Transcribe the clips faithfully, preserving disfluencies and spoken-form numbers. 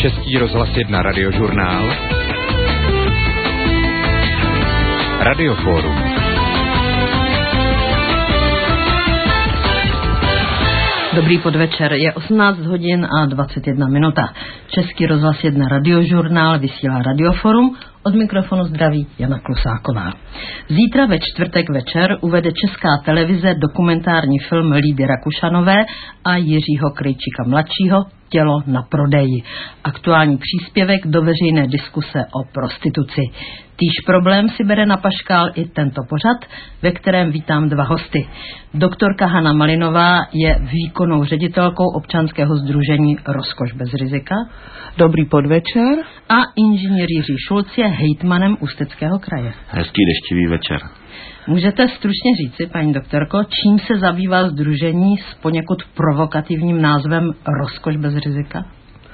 Český rozhlas jedna radiožurnál, Radioforum. Dobrý podvečer, je osmnáct hodin a dvacet jedna minuta. Český rozhlas jedna radiožurnál vysílá Radioforum. Od mikrofonu zdraví Jana Klusáková. Zítra ve čtvrtek večer uvede Česká televize dokumentární film Lídy Rakušanové a Jiřího Krejčíka mladšího Tělo na prodeji. Aktuální příspěvek do veřejné diskuse o prostituci. Týž problém si bere na paškál i tento pořad, ve kterém vítám dva hosty. Doktorka Hana Malinová je výkonnou ředitelkou občanského sdružení Rozkoš bez rizika. Dobrý podvečer. A inženýr Jiří Šulc je hejtmanem Ústeckého kraje. Hezký deštivý večer. Můžete stručně říci, paní doktorko, čím se zabývá sdružení s poněkud provokativním názvem Rozkoš bez rizika?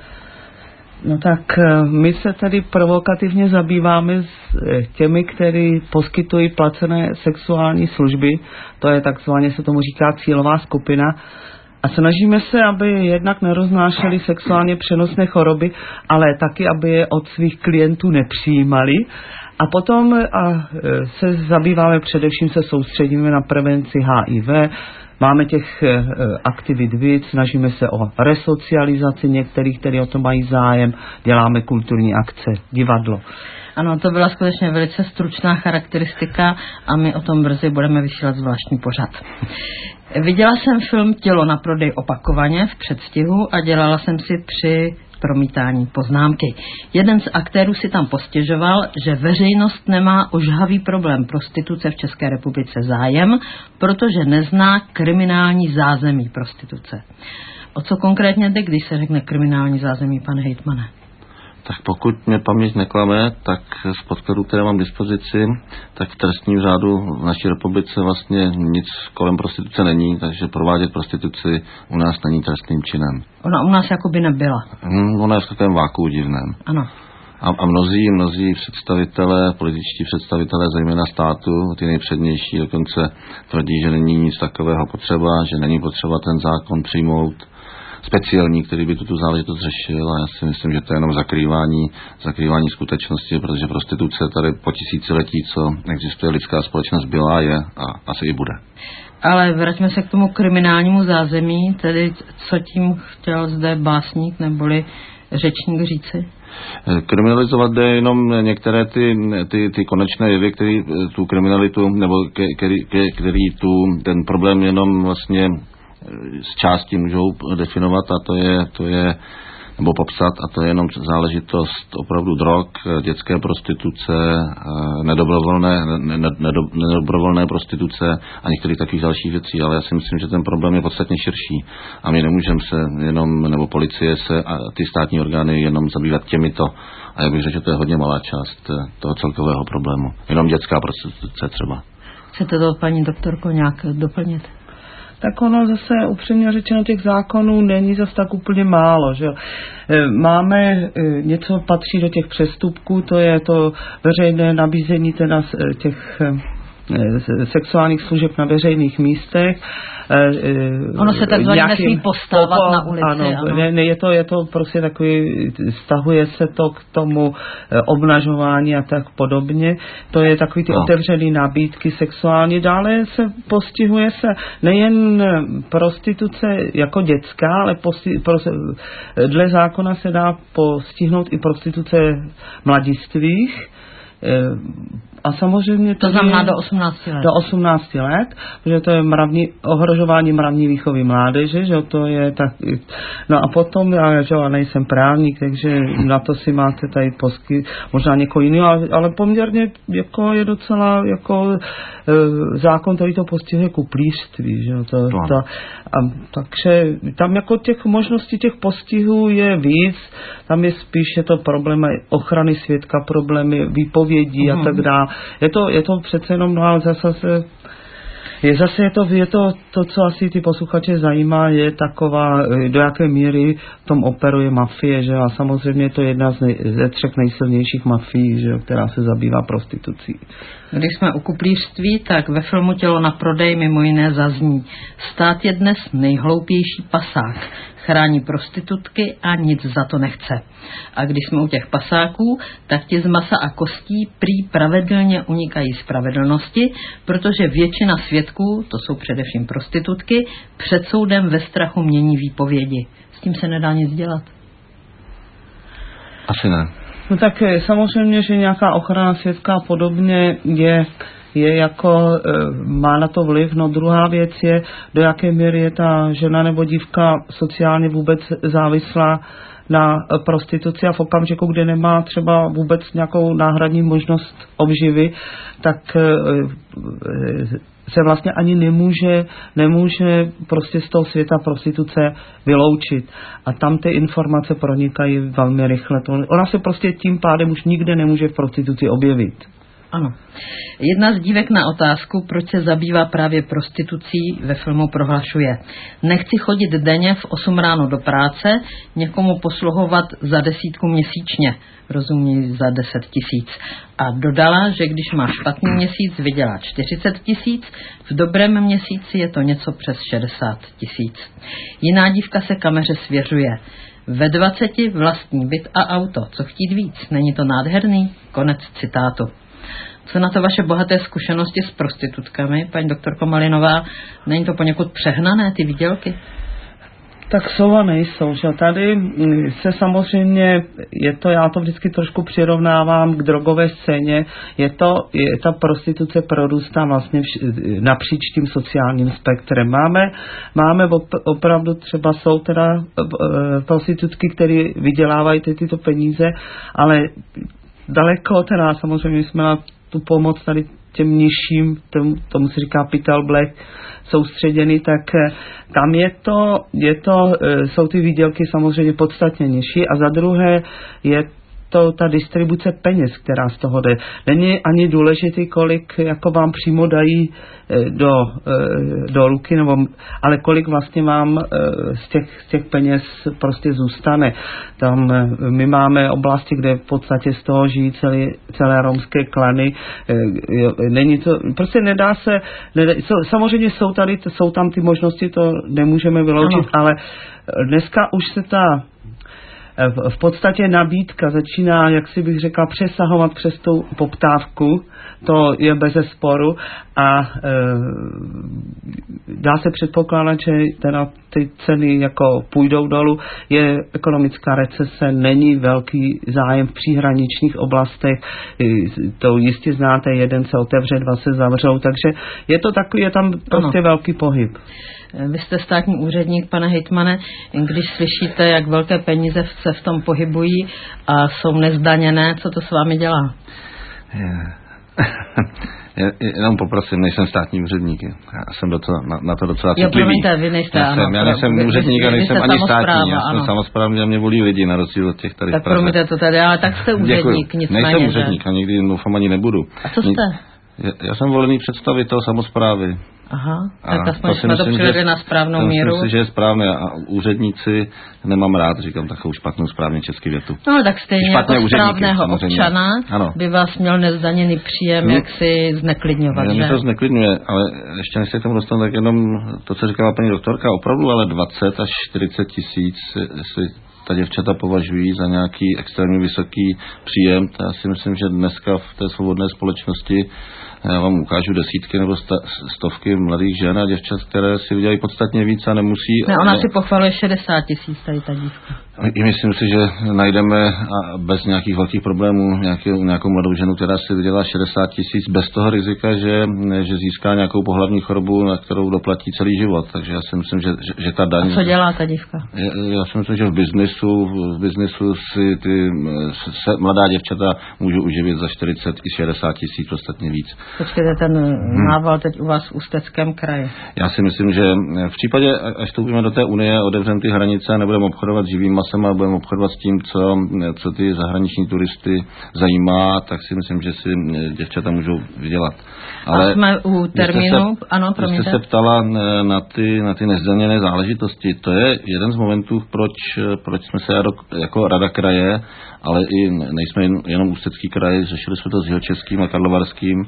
No tak my se tady provokativně zabýváme s těmi, kteří poskytují placené sexuální služby, to je takzvaně, se tomu říká cílová skupina, a snažíme se, aby jednak neroznášeli sexuálně přenosné choroby, ale taky, aby je od svých klientů nepřijímali. A potom a se zabýváme, především se soustředíme na prevenci H I V, máme těch aktivit víc, snažíme se o resocializaci některých, kteří o to mají zájem, děláme kulturní akce, divadlo. Ano, to byla skutečně velice stručná charakteristika a my o tom brzy budeme vysílat zvláštní pořad. Viděla jsem film Tělo na prodej opakovaně v předstihu a dělala jsem si při promítání poznámky. Jeden z aktérů si tam postěžoval, že veřejnost nemá o žhavý problém prostituce v České republice zájem, protože nezná kriminální zázemí prostituce. O co konkrétně jde, když se řekne kriminální zázemí, pane hejtmane? Tak pokud mě paměť neklame, tak z podkladů, které mám k dispozici, tak v trestním řádu v naší republice vlastně nic kolem prostituce není, takže provádět prostituci u nás není trestným činem. Ona u nás jakoby nebyla. Hmm, ona je v takovém váku divném. Ano. A, a mnozí, mnozí představitelé, političtí představitelé, zejména státu, ty nejpřednější, dokonce tvrdí, že není nic takového potřeba, že není potřeba ten zákon přijmout speciální, který by tuto záležitost řešil, a já si myslím, že to je jenom zakrývání, zakrývání skutečnosti, protože prostituce tady po tisíciletí, co existuje lidská společnost, byla, je a asi i bude. Ale vraťme se k tomu kriminálnímu zázemí, tedy co tím chtěl zde básník neboli řečník říci? Kriminalizovat jde jenom některé ty, ty, ty konečné jevy, který tu kriminalitu, nebo který, který tu, ten problém jenom vlastně z části můžou definovat, a to je, to je, nebo popsat, a to je jenom záležitost opravdu drog, dětské prostituce, nedobrovolné, nedobrovolné prostituce a některých takových dalších věcí, ale já si myslím, že ten problém je podstatně širší a my nemůžeme se jenom, nebo policie se a ty státní orgány jenom zabývat těmito, a já bych řekl, že to je hodně malá část toho celkového problému. Jenom dětská prostituce třeba. Chcete to, paní doktorko, nějak doplnit? Tak ono zase upřímně řečeno těch zákonů není zase tak úplně málo, že máme, něco patří do těch přestupků, to je to veřejné nabízení teda těch sexuálních služeb na veřejných místech. Ono se takzvaně nesmí postávat po, na ulici. Ano, ano. Ne, ne, je, to, je to prostě takový, stahuje se to k tomu obnažování a tak podobně. To je takový ty no. otevřený nabídky sexuální. Dále se postihuje se nejen prostituce jako dětská, ale posti, pro, dle zákona se dá postihnout i prostituce mladistvých. A samozřejmě to, to znamená do osmnácti let. Do osmnácti let, protože to je mravní, ohrožování mravní výchovy mládeže, že to je tak. No a potom, já, že já nejsem právník, takže na to si máte tady posky, možná někoho jiného, ale, ale poměrně jako je docela jako e, zákon, který to postihuje kuplířství, že to, no. to, a, takže tam jako těch možností těch postihů je víc, tam je spíše to problém ochrany svědka, problémy výpovědí uh-huh. a tak dále. Je to, je to přece jenom, no, zase se Je zase je to, je to, to, co asi ty posluchače zajímá, je taková, do jaké míry v tom operuje mafie, že a samozřejmě je to jedna z nej, ze třech nejsilnějších mafií, že, která se zabývá prostitucí. Když jsme u kuplířství, tak ve filmu Tělo na prodej mimo jiné zazní: stát je dnes nejhloupější pasák, chrání prostitutky a nic za to nechce. A když jsme u těch pasáků, tak ti z masa a kostí prý pravidelně unikají spravedlnosti, protože většina svědků, to jsou především prostitutky, před soudem ve strachu mění výpovědi. S tím se nedá nic dělat. Asi ne. No tak samozřejmě, že nějaká ochrana svědka a podobně je, je jako, má na to vliv. No druhá věc je, do jaké míry je ta žena nebo dívka sociálně vůbec závislá na prostituci a v okamžiku, kde nemá třeba vůbec nějakou náhradní možnost obživy, tak se vlastně ani nemůže, nemůže prostě z toho světa prostituce vyloučit. A tam ty informace pronikají velmi rychle. Ona se prostě tím pádem už nikde nemůže v prostituci objevit. Ano. Jedna z dívek na otázku, proč se zabývá právě prostitucí, ve filmu prohlašuje: nechci chodit denně v osm ráno do práce, někomu posluhovat za desítku měsíčně, rozumí za deset tisíc. A dodala, že když má špatný měsíc, vydělá čtyřicet tisíc, v dobrém měsíci je to něco přes šedesát tisíc. Jiná dívka se kameře svěřuje: ve dvaceti vlastní byt a auto, co chtít víc, není to nádherný? Konec citátu. Co na to vaše bohaté zkušenosti s prostitutkami, paní doktorko Malinová? Není to poněkud přehnané, ty výdělky? Tak jsou a nejsou, že tady se samozřejmě, je to, já to vždycky trošku přirovnávám k drogové scéně, je to, je ta prostituce prorůstá vlastně vš, napříč tím sociálním spektrem. Máme, máme opravdu třeba jsou teda prostitutky, které vydělávají ty, tyto peníze, ale daleko teda samozřejmě jsme na tu pomoc tady těm nižším, tomu, tomu se říká Pitel Black, soustředěný, tak tam je to, je to, jsou ty výdělky samozřejmě podstatně nižší a za druhé je to ta distribuce peněz, která z toho jde. Není ani důležitý, kolik jako vám přímo dají do, do ruky, nebo, ale kolik vlastně vám z těch, z těch peněz prostě zůstane. Tam my máme oblasti, kde v podstatě z toho žijí celé, celé romské klany. Není to, prostě nedá se, nedá, samozřejmě jsou tady, jsou tam ty možnosti, to nemůžeme vyloučit, ano. Ale dneska už se ta v podstatě nabídka začíná, jak si bych řekla, přesahovat přes tu poptávku, to je bezesporu a e, dá se předpokládat, že teda ty ceny jako půjdou dolů, je ekonomická recese, není velký zájem v příhraničních oblastech, to jistě znáte, jeden se otevře, dva se zavřou, takže je to takový, je tam prostě ano. Velký pohyb. Vy jste státní úředník, pane hejtmane, když slyšíte, jak velké peníze se v tom pohybují a jsou nezdaněné, co to s vámi dělá? Já jenom poprosím, nejsem státní úředník. Já jsem docela, na, na to docela citlivý. Jo, promiňte, vy nejste, já ano. Jsem, já nejsem vy, úředník a nejsem ani státní. Já jsem samosprávný a mě volí lidi, na rozdíl od těch tady tak v Praze. Tak promiňte to tady, ale tak jste úředník, nicméně. Nejsem úředník a nikdy doufám ani nebudu. A co jste? Já, já jsem volený představitel samosprávy. Aha, tak aspoň jsme to přivedli na správnou míru. Myslím si, že je správné a úředníci nemám rád, říkám takovou špatnou správně český větu. No tak stejně jako správného občana ano. By vás měl nezdaněný příjem, no, jak si zneklidňovat, že? Mě to zneklidňuje, ale ještě než se k tomu dostanu, tak jenom to, co říkala paní doktorka, opravdu ale dvacet až čtyřicet tisíc si ta děvčata považují za nějaký extrémně vysoký příjem. Já si myslím, že dneska v té svobodné společnosti já vám ukážu desítky nebo stovky mladých žen a děvčat, které si vydělají podstatně víc a nemusí... Ne, ona si pochvaluje šedesát tisíc tady ta dívka. I myslím si, že najdeme bez nějakých velkých problémů nějakou, nějakou mladou ženu, která si vydělá šedesát tisíc bez toho rizika, že, že získá nějakou pohlavní chorobu, na kterou doplatí celý život. Takže já si myslím, že, že, že ta daň... A co dělá ta dívka? Já, já si myslím, že v biznis biznisu, v biznisu si ty se, mladá děvčata můžou uživit za čtyřicet i šedesát tisíc, ostatně víc. Počkejte, ten hmm. nával teď u vás v Ústeckém kraji. Já si myslím, že v případě, až vstoupíme do té unie, otevřeme ty hranice a nebudeme obchodovat živým masem a budeme obchodovat s tím, co, co ty zahraniční turisty zajímá, tak si myslím, že si děvčata můžou vydělat. Ale a jsme u termínu, se, ano, promiňte. Jste se ptala na ty, na ty nezdaněné záležitosti. To je jeden z momentů, proč, proč jsme se jako Rada kraje, ale i nejsme jenom Ústecký kraj, řešili jsme to s Jihočeským a Karlovarským,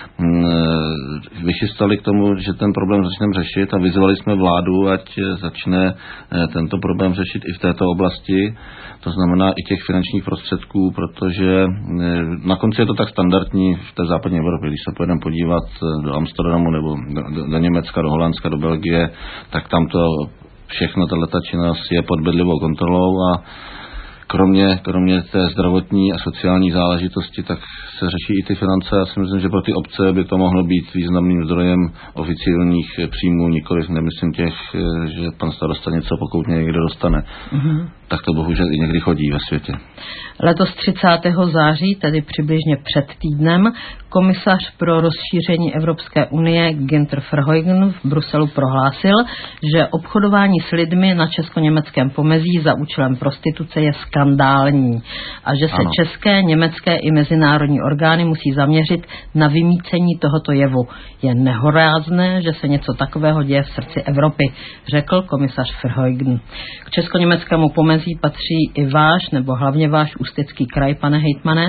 vychystali k tomu, že ten problém začneme řešit a vyzvali jsme vládu, ať začne tento problém řešit i v této oblasti. To znamená i těch finančních prostředků, protože na konci je to tak standardní v té západní Evropě. Když se pojedeme podívat do Amsterdamu nebo do, do Německa, do Holandska, do Belgie, tak tam to všechno, tato činnost je pod bedlivou kontrolou a kromě, kromě té zdravotní a sociální záležitosti, tak se řeší i ty finance. Já si myslím, že pro ty obce by to mohlo být významným zdrojem oficiálních příjmů, nikoliv nemyslím těch, že pan starosta něco pokoutně někde dostane. Mm-hmm. Tak to bohužel i někdy chodí ve světě. Letos třicátého září, tedy přibližně před týdnem, komisař pro rozšíření Evropské unie Günther Verheugen v Bruselu prohlásil, že obchodování s lidmi na česko-německém pomezí za účelem prostituce je skandální a že se ano. české, německé i mezinárodní orgány musí zaměřit na vymýcení tohoto jevu. Je nehorázné, že se něco takového děje v srdci Evropy, řekl komisař Verheugen. K česko-německému pomezí patří i váš, nebo hlavně váš Ústecký kraj, pane hejtmane.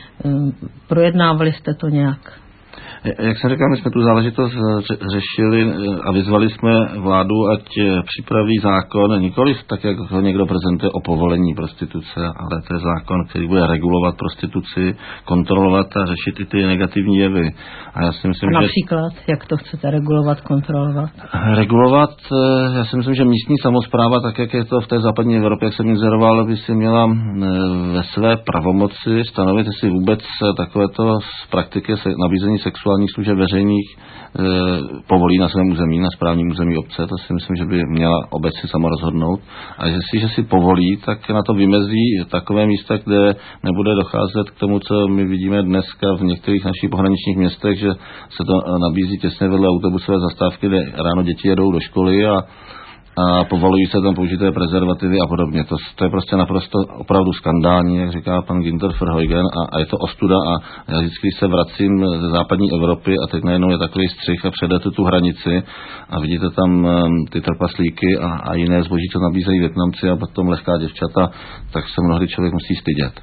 Projednávali jste to nějak? Jak jsem říkal, my jsme tu záležitost řešili a vyzvali jsme vládu, ať připraví zákon, nikoliv tak, jak ho někdo prezentuje, o povolení prostituce, ale to je zákon, který bude regulovat prostituci, kontrolovat a řešit i ty negativní jevy. A já si myslím, a například, že... jak to chcete regulovat, kontrolovat? Regulovat, já si myslím, že místní samospráva, tak jak je to v té západní Evropě, jak jsem inzeroval, by si měla ve své pravomoci stanovit, jestli vůbec takovéto z praktiky nabízení sexuální služeb veřejných e, povolí na svém území, na správním území obce, to si myslím, že by měla obec si sama rozhodnout. A jestliže si povolí, tak na to vymezí takové místa, kde nebude docházet k tomu, co my vidíme dneska v některých našich pohraničních městech, že se to nabízí těsně vedle autobusové zastávky, kde ráno děti jedou do školy a a povolují se tam použité prezervativy a podobně. To, to je prostě naprosto opravdu skandální, jak říká pan Günther Verheugen, a, a je to ostuda a já vždycky se vracím ze západní Evropy a teď najednou je takový střih a předete tu hranici a vidíte tam um, ty trpaslíky a, a jiné zboží, co nabízejí Vietnamci a potom lehká děvčata, tak se mnohdy člověk musí stydět.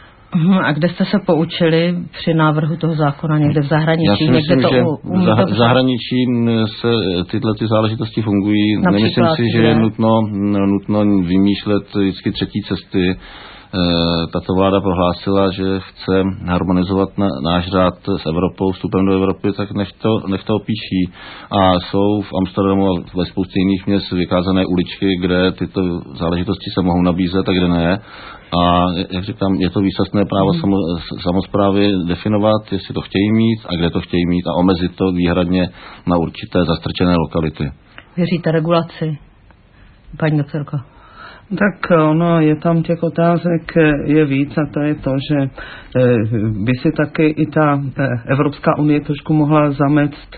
A kde jste se poučili při návrhu toho zákona? Někde v zahraničí? Já si myslím, někde to že u, v to... zahraničí se tyhle ty záležitosti fungují. Například, nemyslím si, že je nutno, nutno vymýšlet vždycky třetí cesty. Tato vláda prohlásila, že chce harmonizovat na, náš řád s Evropou, vstupem do Evropy, tak nech to, nech to opíší. A jsou v Amsterdamu a ve spoustě jiných měst vykázané uličky, kde tyto záležitosti se mohou nabízet a kde ne. A jak říkám, je to výsostné právo hmm. samo, samosprávy definovat, jestli to chtějí mít a kde to chtějí mít a omezit to výhradně na určité zastrčené lokality. Věříte regulaci, paní doktorko? Tak ono, je tam těch otázek je víc a to je to, že by si taky i ta Evropská unie trošku mohla zamést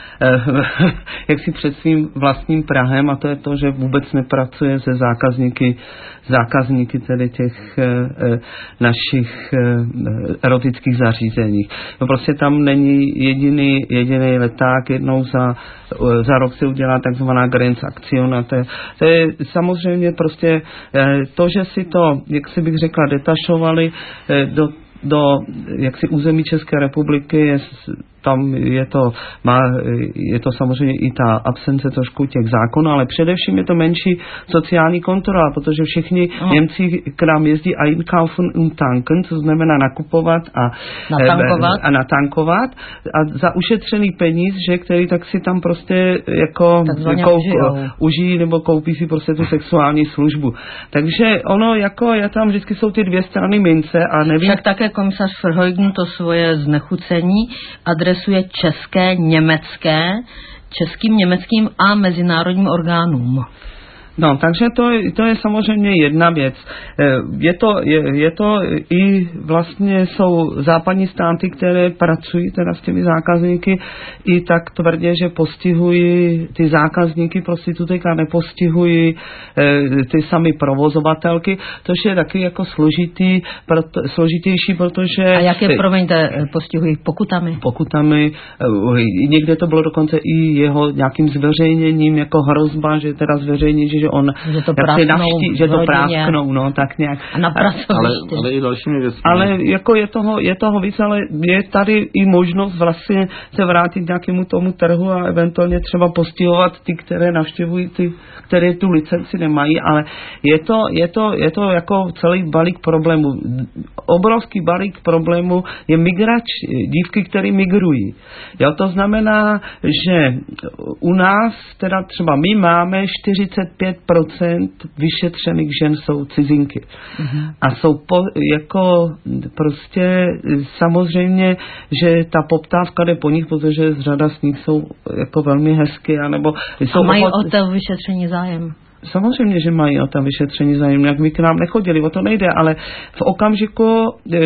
jak si před svým vlastním prahem, a to je to, že vůbec nepracuje se zákazníky, zákazníky tedy těch e, našich e, erotických zařízeních. No prostě tam není jediný, jediný leták, jednou za, za rok se udělá takzvaná Grants Action a to je, to je samozřejmě prostě e, to, že si to, jak si bych řekla, detašovali e, do do jaksi území České republiky, je, tam je to, má, je to samozřejmě i ta absence trošku těch zákonů, ale především je to menší sociální kontrola, protože všichni no. Němci k nám jezdí einkaufen und tanken, co znamená nakupovat a natankovat. a natankovat a za ušetřený peníz, že který tak si tam prostě jako koup, užijí nebo koupí si prostě tu sexuální službu. Takže ono jako, já tam vždycky jsou ty dvě strany mince a nevím. Však také komisař Verheugen to svoje znechucení adresuje české, německé, českým, německým a mezinárodním orgánům. No, takže to, to je samozřejmě jedna věc. Je to, je, je to i vlastně jsou západní státy, které pracují teda s těmi zákazníky i tak tvrdě, že postihují ty zákazníky prostitutek a nepostihují ty sami provozovatelky, což je taky jako složitý, proto, složitější, protože... A jak je, promiňte, postihují pokutami? Pokutami, někde to bylo dokonce i jeho nějakým zveřejněním, jako hrozba, že teda zveřejní, že on že to prásknou, že to prásknou, no, tak nějak. A na ale, ale i dalšími věcmi. Ale jako je toho, je toho víc, ale je tady i možnost vlastně se vrátit k nějakému tomu trhu a eventuálně třeba postihovat ty, které navštěvují, ty, které tu licenci nemají, ale je to, je to, je to jako celý balík problémů. Obrovský balík problémů je migrač, dívky, které migrují. Jo, to znamená, že u nás, teda třeba my máme čtyřicet pět procent vyšetřených žen jsou cizinky. Mm-hmm. A jsou po, jako prostě samozřejmě, že ta poptávka jde po nich, protože řada z nich jsou jako velmi hezky, anebo jsou... A mají ochot... o to vyšetření zájem? Samozřejmě, že mají o to vyšetření zájem, jak by k nám nechodili, o to nejde, ale v okamžiku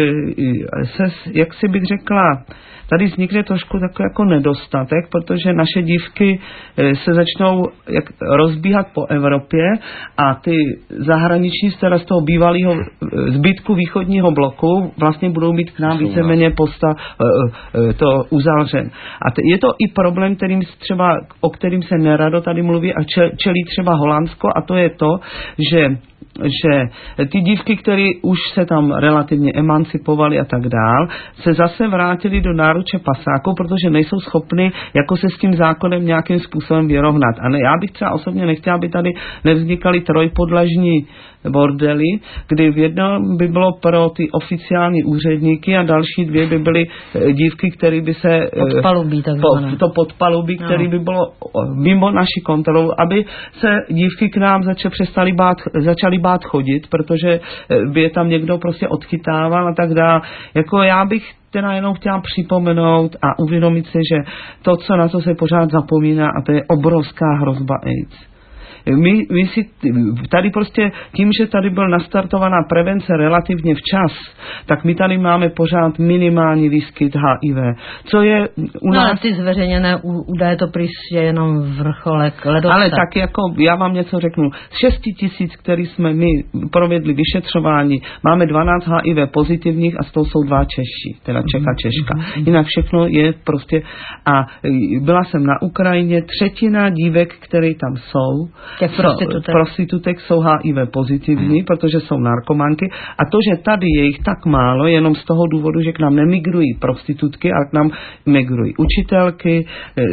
se, jak si bych řekla, tady vznikne trošku takový jako nedostatek, protože naše dívky se začnou jak rozbíhat po Evropě a ty zahraniční teda z toho bývalého zbytku východního bloku vlastně budou mít k nám víceméně posta to uzavřen. A je to i problém, kterým třeba, o kterým se nerado tady mluví a čelí třeba Holandsko, a to je to, že že ty dívky, které už se tam relativně emancipovaly a tak dál, se zase vrátily do náruče pasáků, protože nejsou schopny jako se s tím zákonem nějakým způsobem vyrovnat. A ne, já bych třeba osobně nechtěla, aby tady nevznikaly trojpodlažní bordely, kdy v jednom by bylo pro ty oficiální úředníky a další dvě by byly dívky, které by se... Podpalubí takzvané. To podpalubí, no. Který by bylo mimo naši kontrolu, aby se dívky k nám zač- přestali bát, začaly bát chodit, protože by je tam někdo prostě odchytával a tak dále. Jako já bych teda jenom chtěla připomenout a uvědomit si, že to, co na to se pořád zapomíná, a to je obrovská hrozba AIDS. My, my si tady prostě tím, že tady byl nastartovaná prevence relativně včas, tak my tady máme pořád minimální výskyt H I V. Co je u nás... No ale ty zveřejněné údaje to prý je jenom vrcholek ledovce. Ale tak jako, já vám něco řeknu. Z šesti tisíc, který jsme my provedli vyšetřování, máme dvanáct H I V pozitivních a z toho jsou dva Češi, teda Čech a Češka. Mm-hmm. Jinak všechno je prostě... A byla jsem na Ukrajině, třetina dívek, které tam jsou, těch prostitutek. prostitutek jsou H I V pozitivní, hmm. protože jsou narkomanky. A to, že tady je jich tak málo, jenom z toho důvodu, že k nám nemigrují prostitutky, ale k nám migrují učitelky,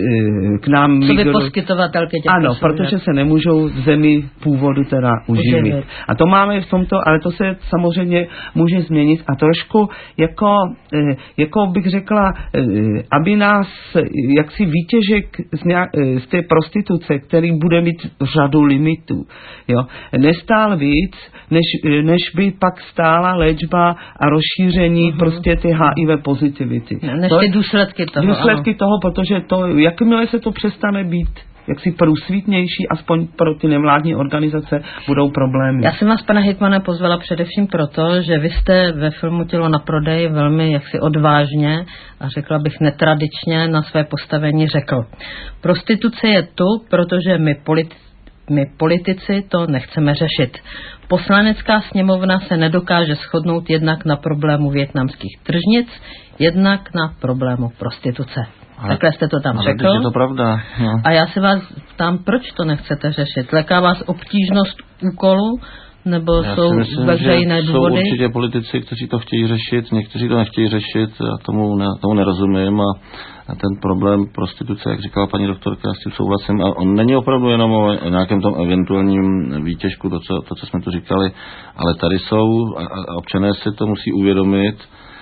k nám migrují... migrují... poskytovatelky těch Ano, protože se nemůžou v zemi původu teda uživit. uživit. A to máme v tomto, ale to se samozřejmě může změnit a trošku jako, jako bych řekla, aby nás jaksi výtěžek z, nějak, z té prostituce, který bude mít řadu limitů. Jo. Nestál víc, než, než by pak stála léčba a rozšíření uh-huh. prostě té H I V pozitivity. Než ty důsledky toho. Důsledky ano. toho, protože to, jakmile se to přestane být jaksi průsvitnější, aspoň pro ty nevládní organizace budou problémy. Já jsem vás, pane hejtmane, pozvala především proto, že vy jste ve filmu Tělo na prodej velmi jaksi odvážně a řekla bych netradičně na své postavení řekl. Prostituce je tu, protože my politici My politici to nechceme řešit. Poslanecká sněmovna se nedokáže shodnout jednak na problému vietnamských tržnic, jednak na problému prostituce. Ale, Takhle jste to tam řekl. Je to pravda. No. A já se vás ptám, proč to nechcete řešit? Leká vás obtížnost úkolu, nebo já jsou myslím, ve jiné důvody? Jsou určitě politici, kteří to chtějí řešit, někteří to nechtějí řešit, já tomu, ne, tomu nerozumím a A ten problém prostituce, jak říkala paní doktorka, s tím souhlasím. A on není opravdu jenom o nějakém tom eventuálním výtěžku, to co, to, co jsme tu říkali, ale tady jsou, a občané si to musí uvědomit,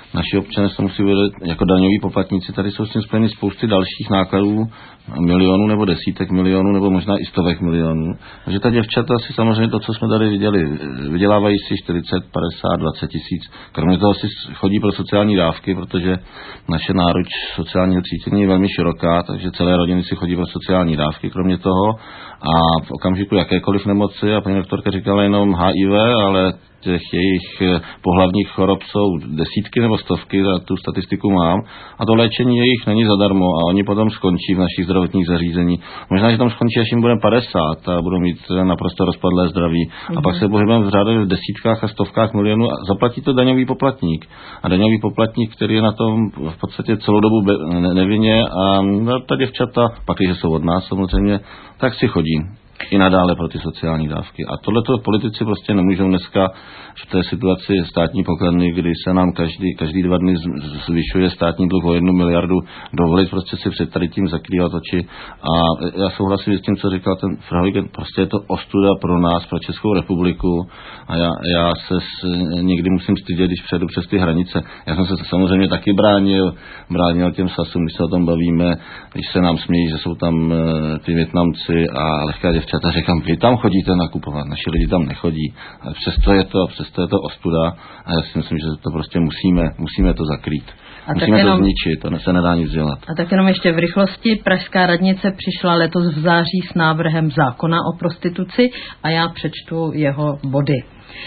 naši občané se musí uvědomit, jako daňoví poplatníci, tady jsou s tím spojeny spousty dalších nákladů, milionů nebo desítek milionů, nebo možná i stovek milionů. Takže ta děvčata si samozřejmě to, co jsme tady viděli, vydělávají si čtyřicet, padesát, dvacet tisíc. Kromě toho si chodí pro sociální dávky, protože naše náruč sociálního cítění je velmi široká, takže celé rodiny si chodí pro sociální dávky, kromě toho. A v okamžiku jakékoliv nemoci, a paní doktorka říkala jenom H I V, ale těch jejich pohlavních chorob jsou desítky nebo stovky, a tu statistiku mám, a to léčení jejich není zadarmo a oni potom skončí v našich zdravotních zařízení. Možná, že tam skončí, až jim bude padesát a budou mít naprosto rozpadlé zdraví. Mm-hmm. A pak se pohybujeme v řádech v desítkách a stovkách milionů a zaplatí to daňový poplatník. A daňový poplatník, který je na tom v podstatě celou dobu nevinně, a ta děvčata, pak když jsou od nás samozřejmě, tak si chodí i nadále pro ty sociální dávky. A tohleto politici prostě nemůžou dneska v té situaci státní pokladny, kdy se nám každý, každý dva dny zvyšuje státní dluh o jednu miliardu, dovolit prostě si před tady tím zakrývat oči. A já souhlasím s tím, co říkal ten Frhavík, prostě je to ostuda pro nás, pro Českou republiku, a já, já se s, někdy musím stydět, když přejdu přes ty hranice. Já jsem se samozřejmě taky bránil, bránil těm Sasům, když se o tom bavíme, když se nám smějí, že jsou tam ty Vietnamci a lehká děvčata, říkám, vy tam chodíte nakupovat, naši lidi tam nechodí. Ale přesto je to, přesto je to ostuda a já si myslím, že to prostě musíme, musíme to zakrýt. A musíme jenom, to zničit, to se nedá nic dělat. A tak jenom ještě v rychlosti. Pražská radnice přišla letos v září s návrhem zákona o prostituci a já přečtu jeho body.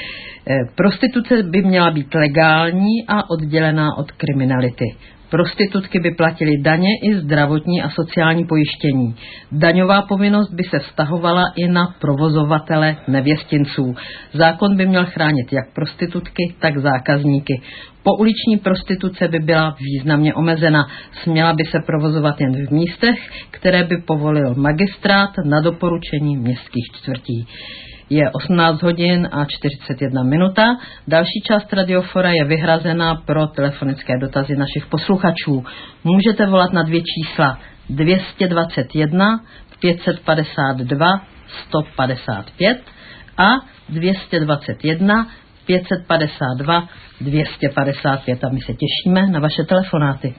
Prostituce by měla být legální a oddělená od kriminality. Prostitutky by platily daně i zdravotní a sociální pojištění. Daňová povinnost by se vztahovala i na provozovatele nevěstinců. Zákon by měl chránit jak prostitutky, tak zákazníky. Pouliční prostituce by byla významně omezena. Směla by se provozovat jen v místech, které by povolil magistrát na doporučení městských čtvrtí. Je osmnáct hodin a čtyřicet jedna minuta. Další část Radiofora je vyhrazena pro telefonické dotazy našich posluchačů. Můžete volat na dvě čísla dvě stě dvacet jedna pět set padesát dva sto padesát pět a dvě stě dvacet jedna pět set padesát dva dvě stě padesát pět. A my se těšíme na vaše telefonáty.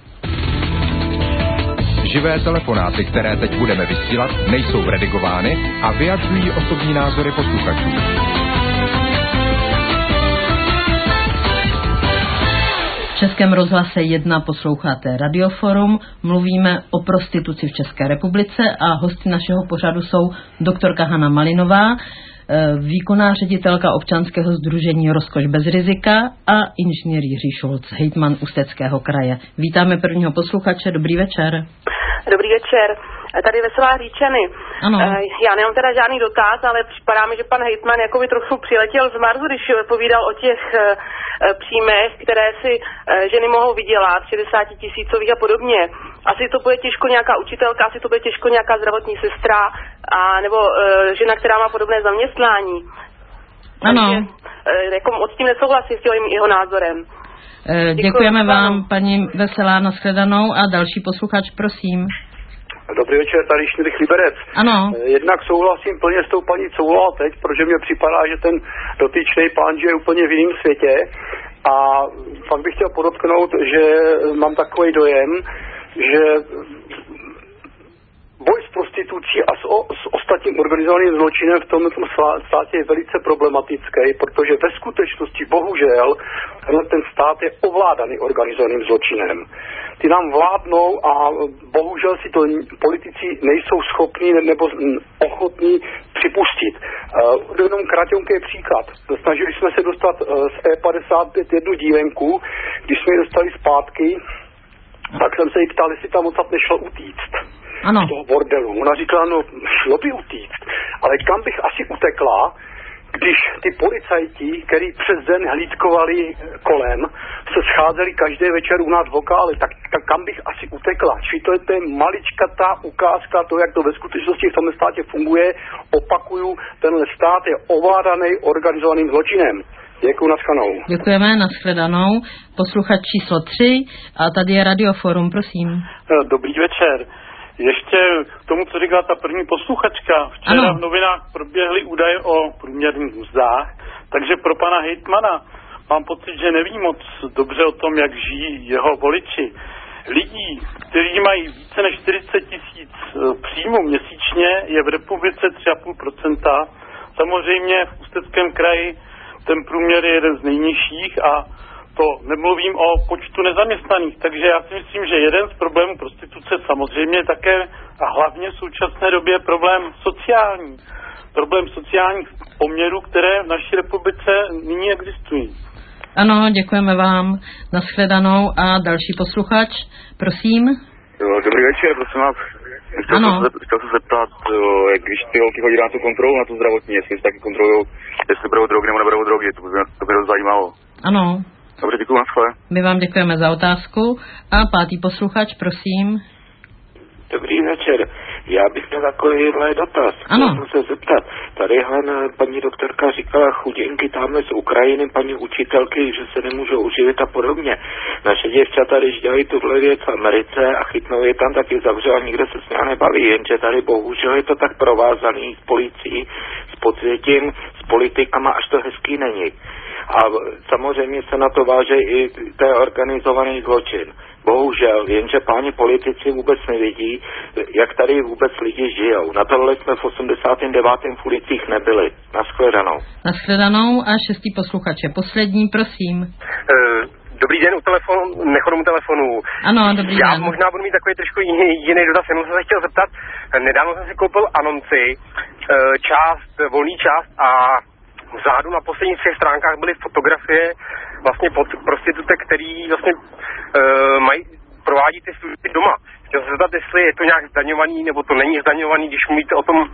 Živé telefonáty, které teď budeme vysílat, nejsou redigovány a vyjadřují osobní názory posluchačů. V Českém rozhlase jedna posloucháte Radioforum, mluvíme o prostituci v České republice a hosty našeho pořadu jsou doktorka Hana Malinová, výkonná ředitelka občanského sdružení Rozkoš bez rizika a inženýr Jiří Šulc, hejtman Ústeckého kraje. Vítáme prvního posluchače, dobrý večer. Dobrý večer, tady Veselá Říčany. Ano. Já nemám teda žádný dotaz, ale připadá mi, že pan hejtman jako by trochu přiletěl z Marsu, když povídal o těch příjmech, které si ženy mohou vydělat, šedesát tisícových a podobně. Asi to bude těžko nějaká učitelka, asi to bude těžko nějaká zdravotní sestra, a nebo uh, žena, která má podobné zaměstnání. Ano. Takže, uh, jako moc tím nesouhlasím s tím jeho názorem. E, děkujeme vám, paní Veselá, nashledanou, a další posluchač, prosím. Dobrý večer, tady Šmirich Liberec. Ano. Jednak souhlasím plně s tou paní, co volala teď, protože mně připadá, že ten dotyčný pán žije úplně v jiném světě. A pak bych chtěl podotknout, že mám takový dojem, že boj s prostitucí a s, o, s ostatním organizovaným zločinem v tomto státě je velice problematický, protože ve skutečnosti bohužel ten stát je ovládaný organizovaným zločinem. Ty nám vládnou a bohužel si to politici nejsou schopní nebo ochotní připustit. Uh, jenom krátěnký příklad. Snažili jsme se dostat uh, z E padesát pět jednu dívenku, když jsme ji dostali zpátky, tak jsem se jí ptal, jestli tam odsad nešlo utíct. Ano. Z toho bordelu. Ona říkala, no šlo by utíct, ale kam bych asi utekla, když ty policajti, který přes den hlídkovali kolem, se scházeli každý večer u nás v okále, tak, tak kam bych asi utekla? Čili to je, to je maličkatá ukázka toho, jak to ve skutečnosti v tomhle státě funguje. Opakuju, tenhle stát je ovládaný organizovaným zločinem. Děkuji, naschledanou. Děkujeme, naschledanou. Posluchač číslo tři a tady je Radioforum, prosím. Dobrý večer. Ještě k tomu, co říkala ta první posluchačka. Včera ano. v novinách proběhly údaje o průměrných mzdách, takže pro pana hejtmana mám pocit, že neví moc dobře o tom, jak žijí jeho voliči. Lidí, kteří mají více než čtyřicet tisíc příjmů měsíčně, je v republice tři a půl procenta. Samozřejmě v Ústeckém kraji ten průměr je jeden z nejnižších a to nemluvím o počtu nezaměstnaných. Takže já si myslím, že jeden z problémů prostituce samozřejmě také a hlavně v současné době je problém sociální. Problém sociálních poměrů, které v naší republice nyní existují. Ano, děkujeme vám. Nashledanou. A další posluchač, prosím. Jo, dobrý večer, prosím vás. Chtěl, ano. Se, chtěl se zeptat, jo, jak když ty holky chodí na tu kontrolu, na tu zdravotní, jestli si taky kontrolují, jestli berou drogy nebo neberou drogy, to by mě, to by mě zajímalo. Ano. Dobře, děkuji, naschle. My vám děkujeme za otázku. A pátý posluchač, prosím. Dobrý večer. Já bych měl takovýhle dotaz. Ano. Chtěl jsem se zeptat. Tadyhle paní doktorka říkala chudinky tamhle z Ukrajiny, paní učitelky, že se nemůžou uživit a podobně. Naše děvčata, když dělají tuhle věc v Americe a chytnou je tam, tak je zavřou a nikdo se s ním nebaví. Jenže tady bohužel je to tak provázaný s policií, s podsvětím, s politikama, až to hezký není. A samozřejmě se na to váže i ten organizovaný zločin. Bohužel, jenže páni politici vůbec nevidí, jak tady vůbec lidi žijou. Na tohle jsme v osmdesátém devátém v ulicích nebyli. Nashledanou. Nashledanou a šestý posluchač je poslední, prosím. Uh, dobrý den u telefonu, nechodom telefonu. Ano, dobrý Já den. možná budu mít takový trošku jiný, jiný dotaz, jenom jsem se chtěl zeptat. Nedávno jsem si koupil anonci, uh, část, volný část a vzadu na posledních třech stránkách byly fotografie vlastně pod prostitutek, který vlastně uh, mají, provádí ty služby doma. Chtěl se zeptat, jestli je to nějak zdaňovaný, nebo to není zdaňovaný, když mluvíte o tom uh,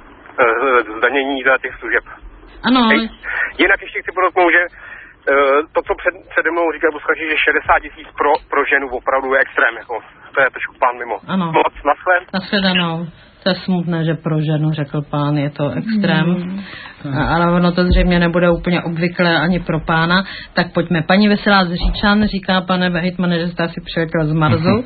zdanění těch služeb. Ano. Hej. Jinak ještě chci podotknout, že uh, to, co před, přede mnou říká posluchači, že šedesát tisíc pro, pro ženu opravdu je extrém, jako to je trošku pán mimo. Ano. Moc, naschle. Nashledanou. To je smutné, že pro ženu, řekl pán, je to extrém. Hmm. Ale ono to zřejmě nebude úplně obvyklé ani pro pána. Tak pojďme. Paní Veselá z Říčan říká, pane hejtmane, že jste asi přiletěl z Marsu,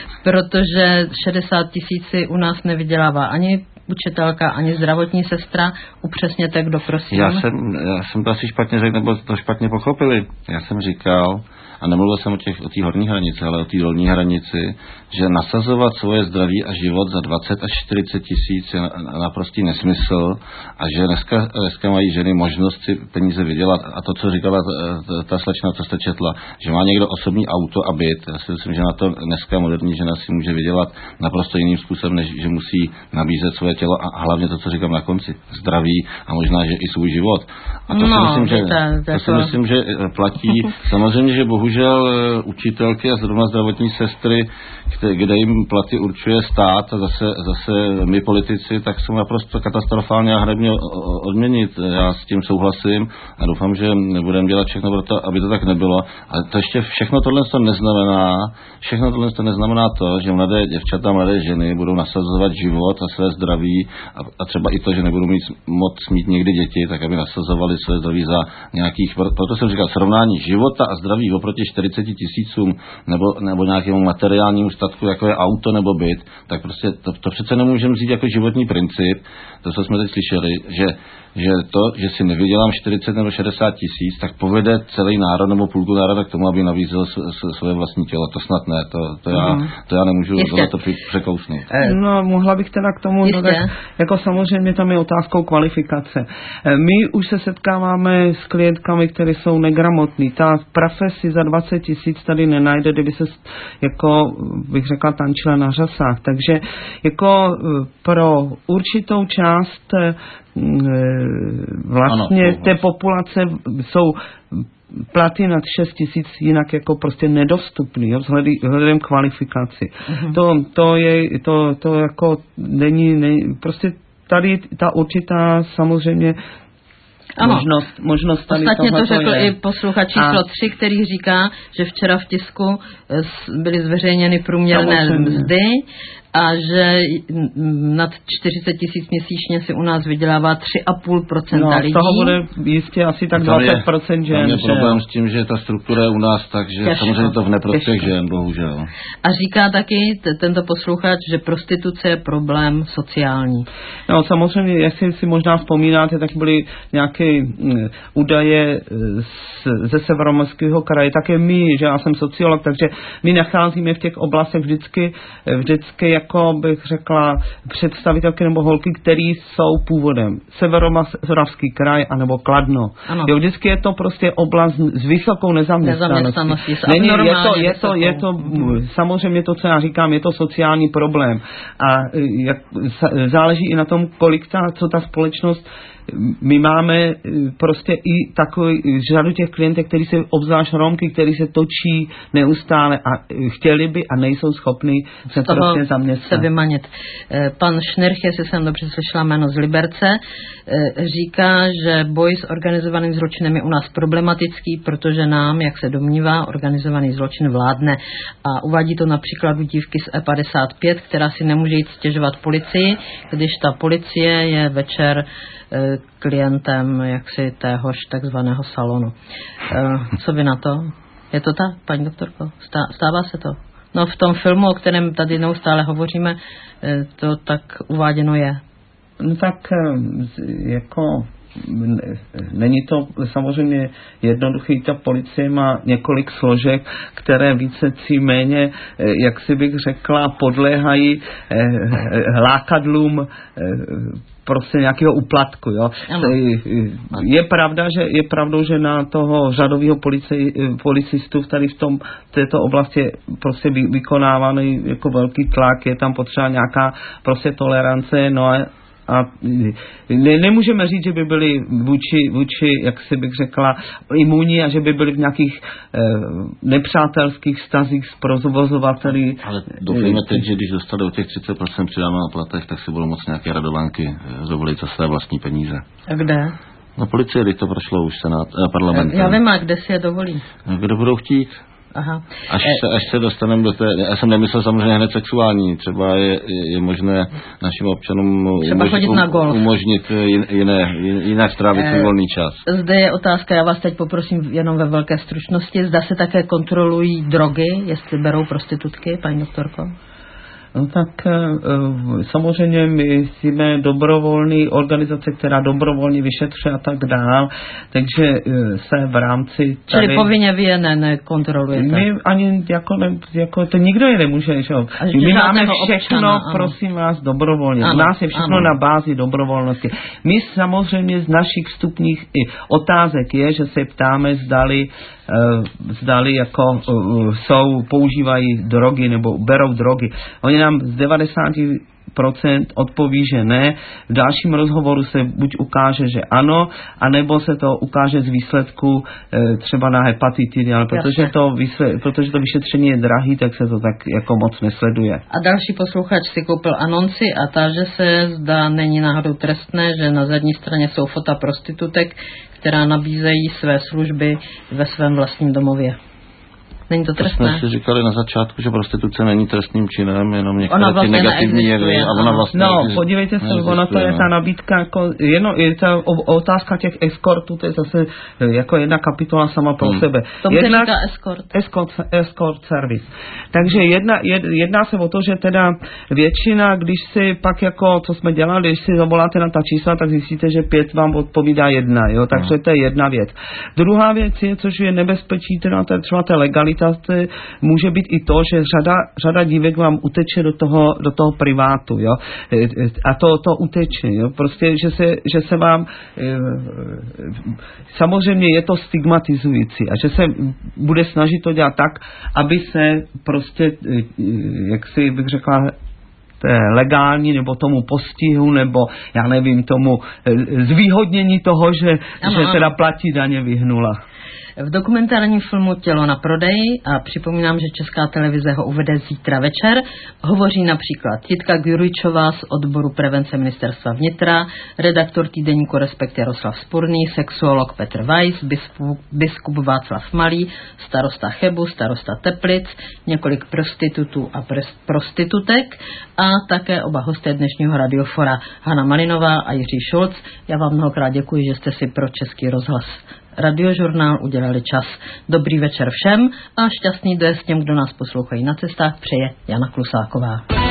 protože šedesát tisíci u nás nevydělává ani učitelka, ani zdravotní sestra. Upřesněte, kdo prosím. Já jsem, já jsem to asi špatně řekl, nebo to špatně pochopili. Já jsem říkal, a nemluvil jsem o těch, o té horní hranici, ale o té dolní hranici, že nasazovat svoje zdraví a život za dvacet až čtyřicet tisíc je naprostý nesmysl a že dneska, dneska mají ženy možnost si peníze vydělat a to, co říkala ta, ta slečna, co jste četla, že má někdo osobní auto a byt. Já si myslím, že na to dneska moderní žena si může vydělat naprosto jiným způsobem, než že musí nabízet svoje tělo a hlavně to, co říkám na konci, zdraví a možná, že i svůj život. A to, no, si, myslím, že, to, to si myslím, že platí. Samozřejmě, že bohužel učitelky a zrovna zdravotní sestry, kde jim platy určuje stát a zase, zase my politici, tak jsou naprosto katastrofálně a hradně odměnit. Já s tím souhlasím a doufám, že budeme dělat všechno pro to, aby to tak nebylo. Ale to ještě všechno tohle to neznamená, všechno tohle to neznamená to, že mladé děvčata, mladé ženy budou nasazovat život a své zdraví a, a třeba i to, že nebudou mít moc mít někdy děti, tak aby nasazovali své zdraví za nějakých, proto jsem říkal, srovnání života a zdraví oproti čtyřiceti tisícům nebo, nebo nějakému materiálnímu statku, jako je auto nebo byt, tak prostě to, to přece nemůžeme vzít jako životní princip, to, co jsme teď slyšeli, že, že to, že si nevydělám čtyřicet nebo šedesát tisíc, tak povede celý národ nebo půlku národa k tomu, aby nabízel svoje vlastní tělo. To snad ne, to, to, já, to já nemůžu to překousnout. No, mohla bych teda k tomu dodat, jako samozřejmě tam je otázkou kvalifikace. My už se setkáváme s klientkami, které jsou negramotní. Ta profesi za dvacet tisíc tady nenajde, kdyby se, jako bych řekla, tančila na řasách. Takže jako pro určitou část vlastně ano, té populace jsou platy nad šest tisíc jinak jako prostě nedostupný, jo, vzhledem kvalifikaci. Uh-huh. To, to je, to, to jako není, není, prostě tady ta určitá samozřejmě ano. Možnost, možnost tady ostatně to řekl je. i posluchač číslo tři, který říká, že včera v tisku byly zveřejněny průměrné mzdy a že nad čtyřicet tisíc měsíčně si u nás vydělává tři a půl procenta no, lidí. No, z toho bude jistě asi tak dvacet procent žen. Tam je problém s tím, že ta struktura je u nás tak, že těžko, samozřejmě to v neprospěch žen, bohužel. A říká taky t- tento posluchač, že prostituce je problém sociální. No samozřejmě, jestli si možná vzpomínáte, tak byly nějaké m, údaje z, ze Severomoravského kraje, také my, že já jsem sociolog, takže my nacházíme v těch oblastech vždycky, vždycky jako bych řekla, představitelky nebo holky, které jsou původem Severomoravský kraj anebo Kladno. Ano. Jo, vždycky je to prostě oblast s vysokou nezaměstnaností. Není, je to, je to, je to, samozřejmě to, co já říkám, je to sociální problém. A jak, záleží i na tom, kolik ta, co ta společnost. My máme prostě i takový řadu těch klientek, který se obzvlášť Romky, který se točí neustále a chtěli by a nejsou schopni se prostě zaměstnat. Se vymanit. Pan Šnirch, jestli jsem dobře slyšela jméno z Liberce, říká, že boj s organizovaným zločinem je u nás problematický, protože nám, jak se domnívá, organizovaný zločin vládne. A uvádí to například u dívky z E padesát pět, která si nemůže jít stěžovat policii, když ta policie je večer klientem jaksi téhož takzvaného salonu. Co by na to? Je to tak, paní doktorko? Stává se to? No v tom filmu, o kterém tady neustále hovoříme, to tak uváděno je. No tak jako není to samozřejmě jednoduchý, ta policie má několik složek, které více cí méně, jak si bych řekla, podléhají lákadlům prostě nějakého úplatku, jo. Je pravda, že je pravdou, že na toho řadového polici, policistu tady v tom této oblasti prostě vykonávaný jako velký tlak, je tam potřeba nějaká prostě tolerance, no a A ne, nemůžeme říct, že by byli vůči, vůči, jak si bych řekla, imunní a že by byli v nějakých eh, nepřátelských vztazích s provozovateli. Ale doufejme teď, že když dostanou těch třicet procent přidáno na platech, tak si budou moc nějaké radovanky dovolit za své vlastní peníze. A kde? Na policii, když to prošlo už senát, eh, parlamentem. Já vím, a kde si je dovolí? Kdo budou chtít? Aha. Až, se, až se dostaneme do té, já jsem nemyslel samozřejmě hned sexuální, třeba je, je možné našim občanům umož, um, umožnit jiné, jinak strávit svůj volný čas. Zde je otázka, já vás teď poprosím jenom ve velké stručnosti, zda se také kontrolují drogy, jestli berou prostitutky, paní doktorko? No tak samozřejmě my jsme dobrovolný organizace, která dobrovolně vyšetřuje a tak dál, takže se v rámci tady... Čili povinně vy je ne, nekontrolujete? My ani jako, ne, jako to nikdo je nemůže, že? My máme všechno, občana, prosím vás, dobrovolně. Ano, U nás je všechno ano. na bázi dobrovolnosti. My samozřejmě z našich vstupních i otázek je, že se ptáme, zdali zdali jako uh, jsou, používají drogy nebo berou drogy. Oni nám z devadesát procent odpoví, že ne. V dalším rozhovoru se buď ukáže, že ano, anebo se to ukáže z výsledku e, třeba na hepatitidy, ale protože to, vysle, protože to vyšetření je drahý, tak se to tak jako moc nesleduje. A další posluchač si koupil anonci a táže se, zda není náhodou trestné, že na zadní straně jsou fota prostitutek, která nabízejí své služby ve svém vlastním domově. Není to trestné? To jsme si říkali na začátku, že prostituce není trestným činem, jenom některé vlastně ty negativní jevy. A ona vlastně no, podívejte se, ona to je ta nabídka, jako, jenom, je ta otázka těch eskortů, to je zase jako jedna kapitola sama pro hmm. sebe. To jedna, říká escort. escort. Escort service. Takže jedna, jed, jedná se o to, že teda většina, když si pak jako, co jsme dělali, když si zavoláte na ta čísla, tak zjistíte, že pět vám odpovídá jedna, jo, takže hmm. to je jedna věc. Druhá věc je, což je nebezpečí, teda to je třeba ta legalita, může být i to, že řada, řada dívek vám uteče do toho, do toho privátu, jo. A to, to uteče, jo. Prostě, že se, že se vám samozřejmě je to stigmatizující a že se bude snažit to dělat tak, aby se prostě, jak si bych řekla, legální nebo tomu postihu nebo já nevím tomu zvýhodnění toho, že, že teda platí daně vyhnula. v dokumentárním filmu Tělo na prodej, a připomínám, že Česká televize ho uvede zítra večer, hovoří například Jitka Gjuričová z odboru prevence ministerstva vnitra, redaktor týdeníku Respekt Jaroslav Spurný, sexuolog Petr Weiss, biskup, biskup Václav Malý, starosta Chebu, starosta Teplic, několik prostitutů a prostitutek a také oba hosté dnešního radiofora Hana Malinová a Jiří Šulc. Já vám mnohokrát děkuji, že jste si pro Český rozhlas Radiožurnál udělali čas. Dobrý večer všem a šťastný dojezd těm, kdo nás poslouchají na cestách, přeje Jana Klusáková.